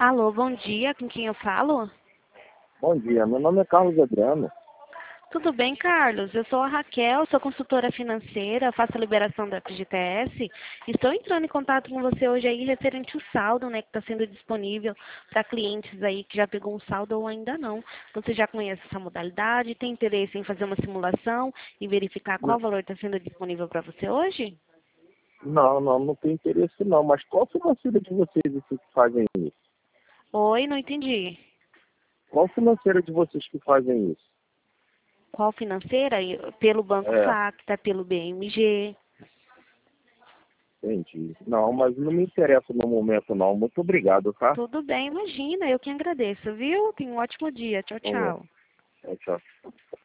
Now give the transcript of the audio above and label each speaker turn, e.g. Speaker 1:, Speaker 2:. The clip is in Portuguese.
Speaker 1: Alô, bom dia, com quem eu falo?
Speaker 2: Bom dia, meu nome é Carlos Adriano.
Speaker 1: Tudo bem, Carlos? Eu sou a Raquel, sou consultora financeira, faço a liberação da FGTS. Estou entrando em contato com você hoje aí referente ao saldo, né, que está sendo disponível para clientes aí que já pegou um saldo ou ainda não. Você já conhece essa modalidade? Tem interesse em fazer uma simulação e verificar qual
Speaker 2: N-
Speaker 1: valor está sendo disponível para você hoje?
Speaker 2: não tem interesse não, mas qual financeira de vocês que fazem isso?
Speaker 1: Oi, não entendi.
Speaker 2: Qual financeira de vocês que fazem isso?
Speaker 1: Qual financeira? Pelo Banco
Speaker 2: É,
Speaker 1: Facta, pelo BMG.
Speaker 2: entendi. Não, mas não me interessa no momento não. Muito obrigado, tá?
Speaker 1: Tudo bem, imagina, eu que agradeço, viu? Tenha um ótimo dia. Tchau,
Speaker 2: Tá bom.
Speaker 1: tchau.
Speaker 2: Tchau, tchau.